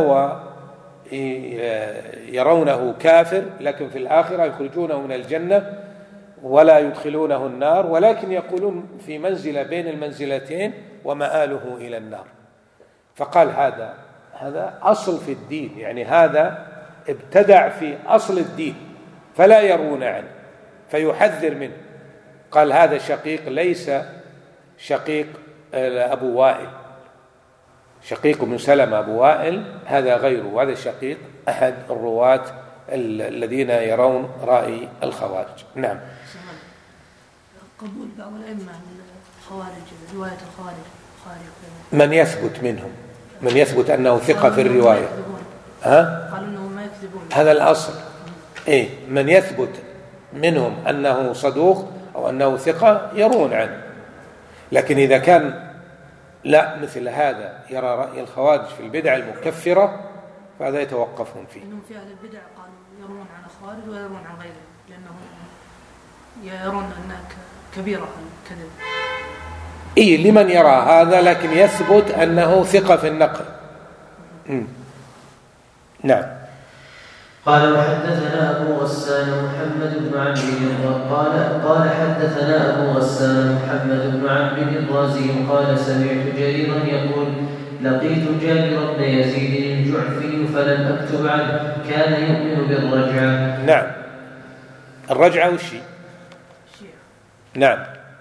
ويرونه كافر، لكن في الآخرة يخرجونه من الجنة ولا يدخلونه النار، ولكن يقولون في منزلة بين المنزلتين ومآله إلى النار. فقال هذا أصل في الدين، يعني هذا ابتدع في أصل الدين فلا يرون عنه فيحذر منه. قال هذا شقيق ليس شقيق أبو وائل، شقيق بن سلمة أبو وائل هذا غيره، وهذا شقيق أحد الرواة الذين يرون رأي الخوارج. نعم.
قبول بعض الأئمة من الخوارج، رواية الخوارج
من يثبت منهم، من يثبت أنه ثقة في الرواية،
قالوا أنه ما يكذبون،
هذا الأصل. من يثبت منهم أنه صدوق أو أنه ثقة يرون عنه، لكن إذا كان لا مثل هذا يرى رأي الخوارج في البدع المكفرة فهذا يتوقفون فيه.
إنهم في أهل البدع قالوا يرون عن الخوارج ويرون عن غيره، لأنهم يرون أنها كبيرة الكذب.
لمن يرى هذا، لكن يثبت أنه ثقة في النقل. نعم.
قال وحدثنا أبو غسان محمد بن عمرو قال حدثنا أبو غسان محمد بن عمرو الرازي قال سمعت جريرا يقول لقيت جابر بن يزيد الجعفي فلم أكتب عنه كان يؤمن بالرجعة.
نعم، الرجعة والشيء. نعم،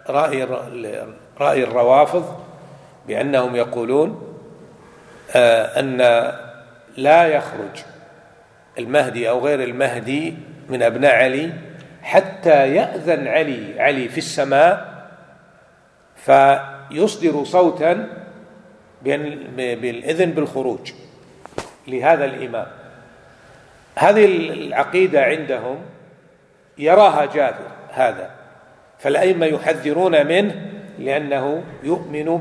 رأي الروافض بأنهم يقولون أن لا يخرج المهدي أو غير المهدي من أبناء علي حتى يأذن علي في السماء فيصدر صوتا بالإذن بالخروج لهذا الإمام. هذه العقيدة عندهم يراها جابر هذا، فالأئمة يحذرون منه لأنه يؤمن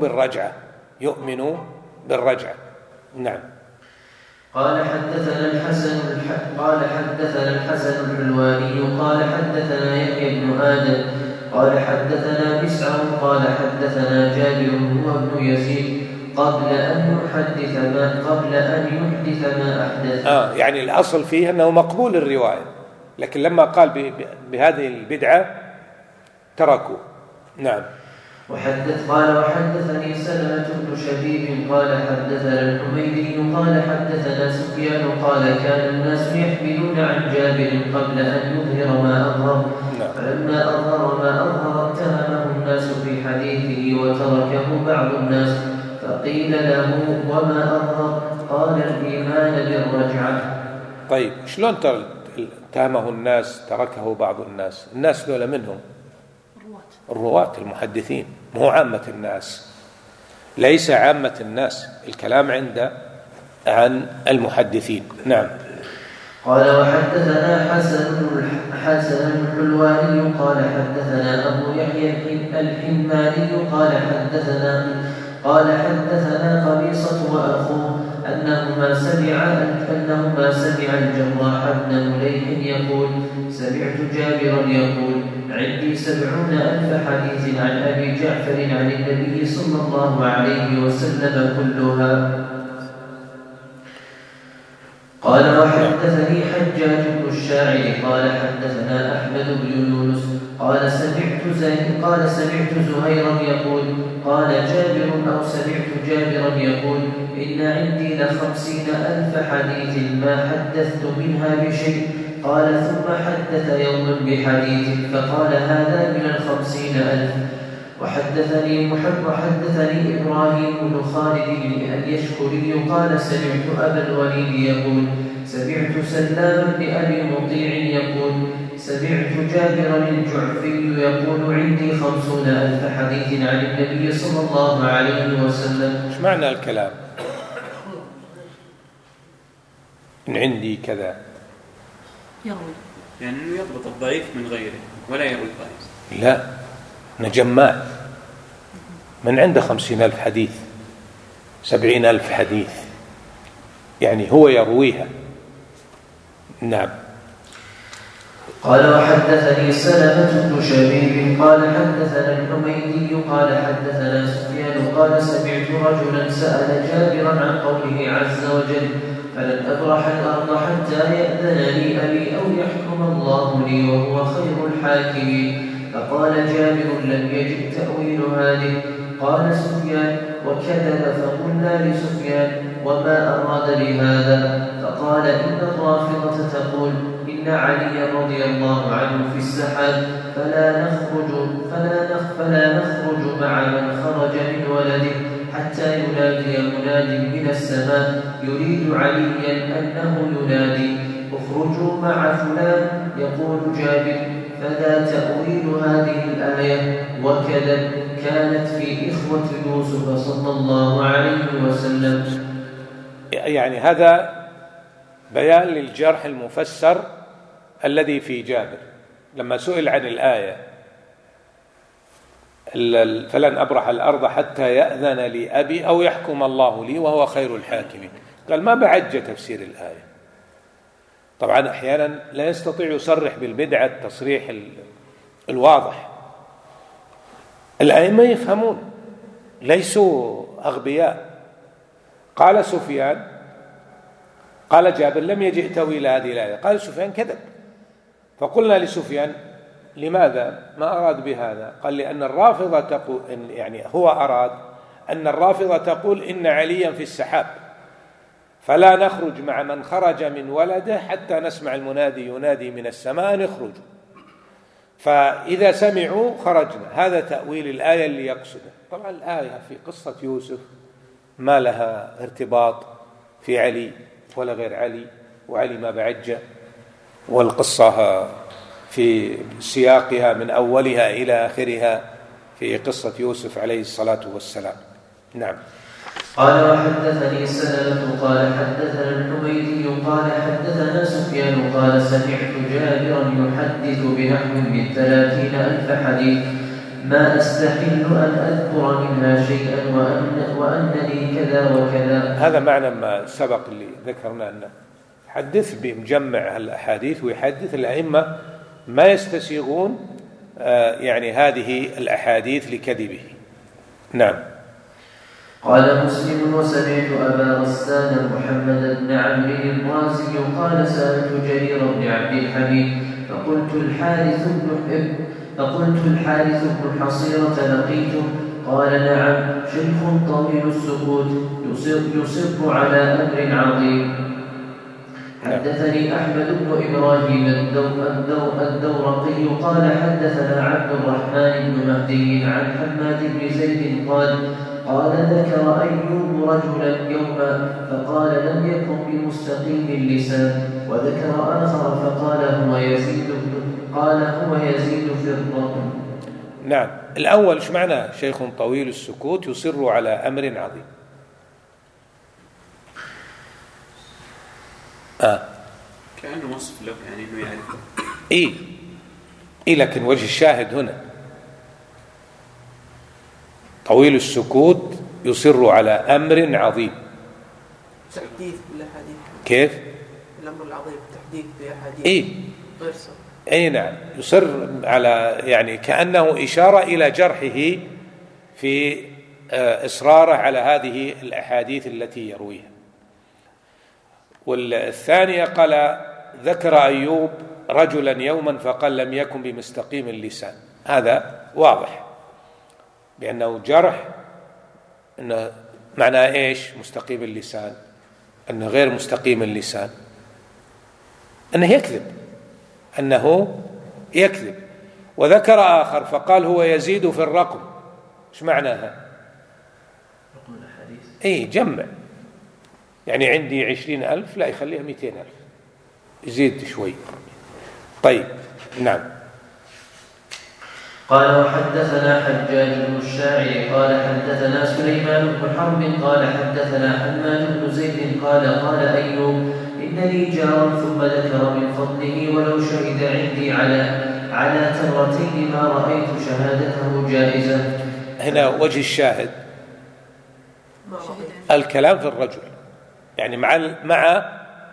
بالرجعة. نعم.
قال حدثنا الحسن الحلواني قال حدثنا يحيى بن آدم قال حدثنا مسعر قال حدثنا جابر هو ابن يزيد قبل أن يحدث ما أحدث.
يعني الأصل فيه أنه مقبول الرواية، لكن لما قال بهذه البدعة تركوا. نعم.
قال وحدثني سلمة بن شبيب قال حدثنا الحميدي قال حدثنا سفيان قال كان الناس يحملون عن جابر قبل أن يظهر ما أظهر، فلما أظهر ما أظهر اتهمه الناس في حديثه وتركه بعض الناس، فقيل له وما أظهر؟ قال الإيمان بالرجعة.
طيب شلون اتهمه الناس تركه بعض الناس دول منهم الرواة المحدثين، مو عامة الناس، ليس عامة الناس، الكلام عن المحدثين. نعم.
قال وحدثنا حسن الحلواني قال حدثنا أبو يحيى الحماني قال حدثنا قبيصة وأخوه أنهما سمع الجراح بن مليح يقول سمعت جابرا يقول عندي 70,000 حديث عن أبي جعفر عن النبي صلى الله عليه وسلم كلها. قال وحدثني حجاج بن الشاعر قال حدثنا أحمد بن يونس قال سمعت زهيرا يقول قال جابر أو سمعت جابرا يقول إن عندي 50,000 حديث ما حدثت منها بشيء. قال ثم حدث يوما بحديث فقال هذا من 50,000. وحدثني إبراهيم بن خالد اليشكري قال سمعت أبا الوليد يقول سمعت سلام بن أبي مطيع يقول سمعت جابرا الجعفي يقول عندي 50,000 حديث عن النبي صلى الله عليه وسلم.
ايش معنى الكلام؟ إن عندي كذا
يروي،
يعني انه يضبط الضعيف من غيره ولا يروي الضعيف.
لا، نجمال من عنده 50,000 حديث 70,000 حديث، يعني هو يرويها. نعم.
قال وحدثني سلمة بن شبيب قال حدثنا الحميدي قال حدثنا سفيان قال سمعت رجلا سأل جابرا عن قوله عز وجل فلن أبرح الأرض حتى يأذن لي أبي أو يحكم الله لي وهو خير الحاكمين. فقال جابر لم يجد تأويل هذه. قال سفيان وكذب. فقلنا لسفيان وما أراد لهذا؟ فقال إن الرافضة تقول إن علي رضي الله عنه في السحاب فلا نخرج مع من خرج من ولده حتى ينادي مناد من السماء يريد عليا أنه ينادي اخرجوا مع فلان. يقول جابر فذا تأويل هذه الآية وكذا كانت في إخوة يوسف صلى الله عليه وسلم.
يعني هذا بيان للجرح المفسر الذي في جابر لما سئل عن الآية فلن أبرح الأرض حتى يأذن لي أبي أو يحكم الله لي وهو خير الحاكمين، قال ما بعج تفسير الآية. طبعا أحيانا لا يستطيع يصرح بالبدعة التصريح الواضح. الأئمة يفهمون، ليسوا أغبياء. قال سفيان قال جابر لم يجئ تأويل هذه الآية. قال سفيان كذب. فقلنا لسفيان لماذا ما أراد بهذا؟ قال لأن الرافضة تقول يعني هو أراد أن الرافضة تقول إن عليا في السحاب فلا نخرج مع من خرج من ولده حتى نسمع المنادي ينادي من السماء نخرج، فإذا سمعوا خرجنا. هذا تأويل الآية اللي يقصده. طبعا الآية في قصة يوسف ما لها ارتباط في علي ولا غير علي، وعلي ما بعجة، والقصة في سياقها من أولها إلى آخرها في قصة يوسف عليه الصلاة والسلام. نعم.
قال وحدثني سلمة قال حدثنا الحميدي قال حدثنا سفيان قال سمعت جابرا يحدث بنحو من 30,000 حديث ما أستحل أن أذكر منها شيئا وأنني كذا وكذا.
هذا معنى ما سبق اللي ذكرنا، أنه حدث بمجمع الأحاديث، ويحدث الأئمة ما يستسيغون يعني هذه الأحاديث لكذبه. نعم.
قال مسلم وسمعت أبا غسان محمد بن عمرو الرازي قال سألت جرير بن عبد الحميد فقلت الحارث بن حصيرة لقيته؟ قال نعم شيخ طويل السكوت يصر على أمر عظيم. حدثني أحمد بن إبراهيم الدورقي قال حدثنا عبد الرحمن بن مهدي عن حماد بن زيد قال ذكر أيوب رجلا يوما فقال لم يكن بمستقيم اللسان، وذكر آخر فقال هو يزيد في الرقم.
نعم. الأول ايش معنى شيخ طويل السكوت يصر على أمر عظيم؟
كأنه وصف له، يعني إنه يعرفه.
إيه لكن وجه الشاهد هنا طويل السكوت يصر على أمر عظيم.
تحديث بالأحاديث.
كيف؟
الأمر العظيم تحديث بأحاديث. غير صح.
نعم، يصر على يعني كأنه إشارة إلى جرحه في إصراره على هذه الأحاديث التي يرويها. والثانية قال ذكر أيوب رجلا يوما فقال لم يكن بمستقيم اللسان، هذا واضح بأنه جرح. إنه معناه إيش مستقيم اللسان؟ أنه غير مستقيم اللسان، أنه يكذب. وذكر آخر فقال هو يزيد في الرقم. إيش معناها؟
رقم الأحاديث.
جمع، يعني عندي 20,000 لا يخليها 200,000، يزيد شوي. طيب نعم.
قال وحدثنا حجاج بن الشاعر قال حدثنا سليمان بن حرب قال حدثنا حماد بن زيد قال أيوب إن لي جارا، ثم ذكر من فضله ولو شهد عندي على تمرتين ما رأيت شهادته جائزة.
هنا وجه الشاهد الكلام في الرجل، يعني مع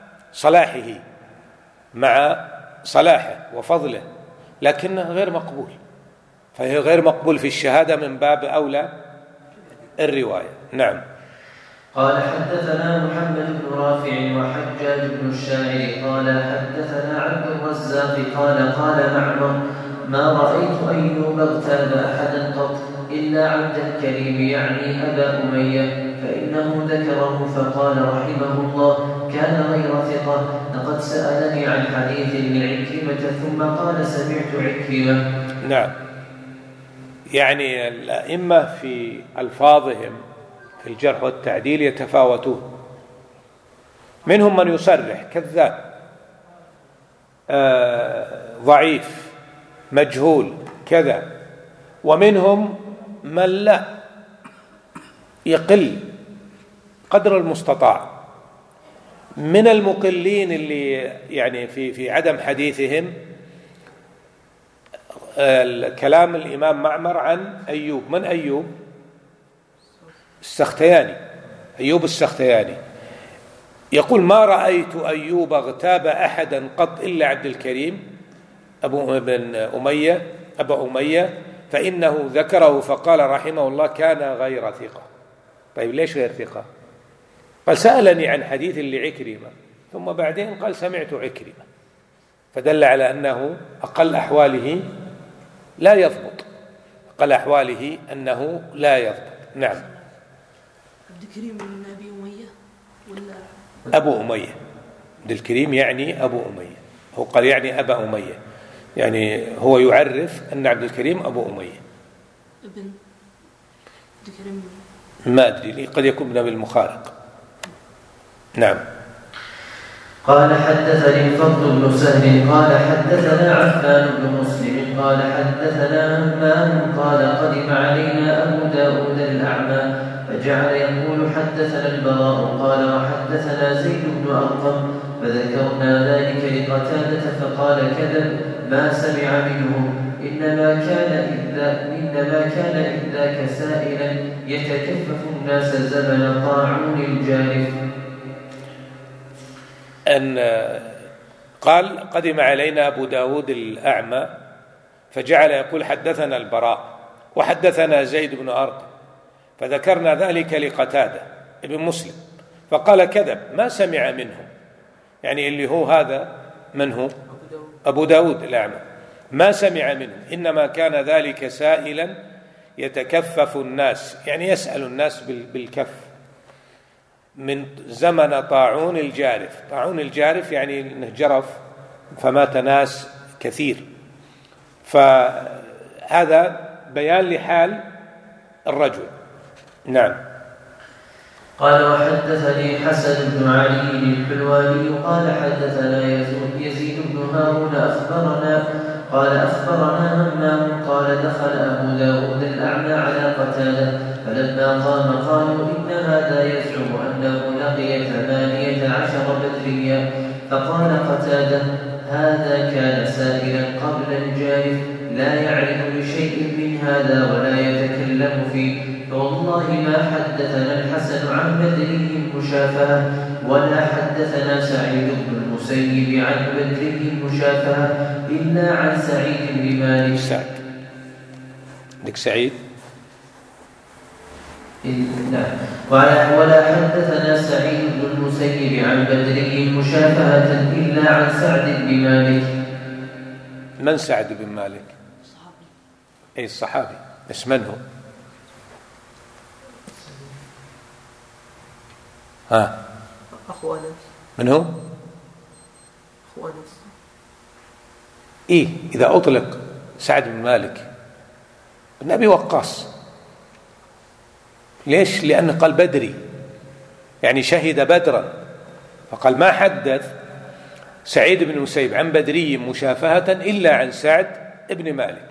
صلاحه وفضله، لكنه غير مقبول، فهي غير مقبول في الشهادة من باب أولى الرواية. نعم.
قال حدثنا محمد بن رافع وحجاج بن الشاعر قال حدثنا عبد الرزاق قال معمر ما رأيت أيوب اغتاب أحدا قط إلا عبد الكريم يعني أبا أمية، فإنه ذكره فقال رحمه الله كان غير ثقة، لقد سألني عن حديث لعكرمة ثم قال سمعت عكرمة.
نعم، يعني الأئمة في ألفاظهم في الجرح والتعديل يتفاوتون، منهم من يصرح كذاب، ضعيف، مجهول، كذا، ومنهم من لا، يقل قدر المستطاع. من المقلين اللي يعني في عدم حديثهم الكلام الإمام معمر عن أيوب. من أيوب؟ أيوب السختياني يقول ما رأيت أيوب اغتاب أحدا قط إلا عبد الكريم أبا أمية، فإنه ذكره فقال رحمه الله كان غير ثقة. طيب ليش غير ثقة؟ قال سألني عن حديث لعكرمة، ثم بعدين قال سمعت عكرمة، فدل على أنه أقل أحواله لا يضبط، نعم.
عبد الكريم بن أبي أمية ولا
أبو أمية؟ عبد الكريم يعني أبو أمية، هو قال يعني أبا أمية، يعني هو يعرف أن عبد الكريم أبو أمية.
ابن عبد الكريم
ما أدري، قد يكون ابن المخارق. نعم.
قال حدثني الفضل بن سهل قال حدثنا عفان بن مسلم قال حدثنا همام قال قدم علينا أبو داود الأعمى فجعل يقول حدثنا البراء قال وحدثنا زيد بن أرقم، فذكرنا ذلك لقتادة فقال كذب ما سمع منه، إنما كان إذ ذاك سائلا يتكفف الناس زمن طاعون الجارف.
أن قال قدم علينا أبو داود الأعمى فجعل يقول حدثنا البراء وحدثنا زيد بن أرقم، فذكرنا ذلك لقتادة ابن مسلم فقال كذب ما سمع منه، يعني اللي هو هذا من هو؟ أبو داود الأعمى، ما سمع منه، إنما كان ذلك سائلا يتكفف الناس، يعني يسأل الناس بالكف، من زمن طاعون الجارف. طاعون الجارف يعني انه جرف فمات ناس كثير، فهذا بيان لحال الرجل. نعم.
قال وحدثني حسن بن علي الحلواني قال حدثنا يزيد بن هارون أخبرنا همام قال دخل أبو داود الأعمى على قتادة فلما قام قالوا إن هذا يزعم أنه لقي 18 بدريا، فقال قتادة هذا كان سائلا قبل الجارف لا يعرف بشيء من هذا ولا يتكلم فيه، فوالله ما حدثنا الحسن عن بدره المشافهة ولا حدثنا سعيد بن المسيب عن بدره المشافهة إلا عن سعيد بن مالك.
عندك سعيد؟
ولا حدثنا سعيد بن المسيب عن بدره مشافهة إلا عن سعد بن مالك.
من سعد بن مالك؟ أي الصحابي، بس من هو؟
أخو أنس.
من هو؟
أخو أنس.
إذا أطلق سعد بن مالك بن أبي وقاص. ليش؟ لأنه قال بدري، يعني شهد بدرا، فقال ما حدث سعيد بن المسيب عن بدري مشافهة إلا عن سعد بن مالك.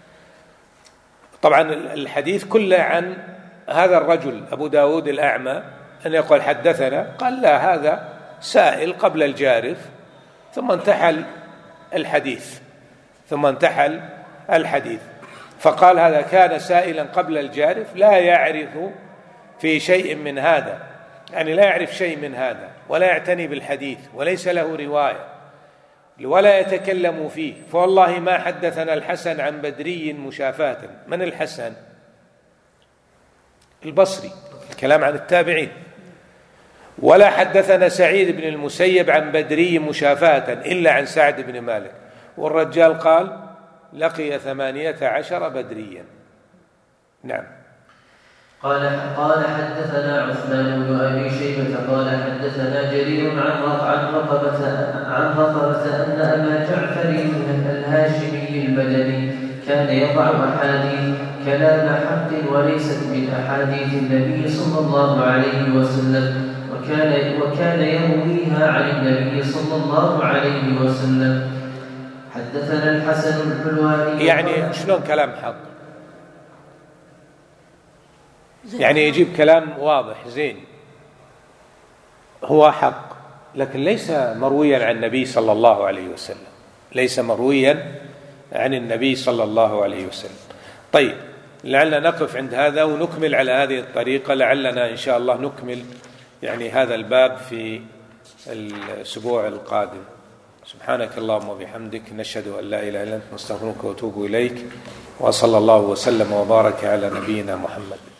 طبعا الحديث كله عن هذا الرجل أبو داود الأعمى أن يقول حدثنا، قال لا، هذا سائل قبل الجارف ثم انتحل الحديث فقال هذا كان سائلا قبل الجارف لا يعرف في شيء من هذا، يعني لا يعرف شيء من هذا ولا يعتني بالحديث وليس له رواية ولا يتكلم فيه، فوالله ما حدثنا الحسن عن بدري مشافاة. من الحسن؟ البصري، الكلام عن التابعين. ولا حدثنا سعيد بن المسيب عن بدري مشافاة إلا عن سعد بن مالك. والرجال قال لقي 18 بدريا. نعم.
قال حدثنا عثمان بن أبي شيبة قال حدثنا جرير عن رقبة أن أبا جعفر الهاشمي البدني كان يضع أحاديث كلام حق وليست من أحاديث النبي صلى الله عليه وسلم، وكان يرويها عن النبي صلى الله عليه وسلم. حدثنا الحسن الحلواني.
يعني شلون كلام حق؟ يعني يجيب كلام واضح زين هو حق، لكن ليس مرويا عن النبي صلى الله عليه وسلم، ليس مرويا عن النبي صلى الله عليه وسلم. طيب، لعلنا نقف عند هذا ونكمل على هذه الطريقة، لعلنا إن شاء الله نكمل يعني هذا الباب في الأسبوع القادم. سبحانك اللهم وبحمدك، نشهد أن لا إله إلا أنت، نستغفرك ونتوب إليك، وصلى الله وسلم وبارك على نبينا محمد.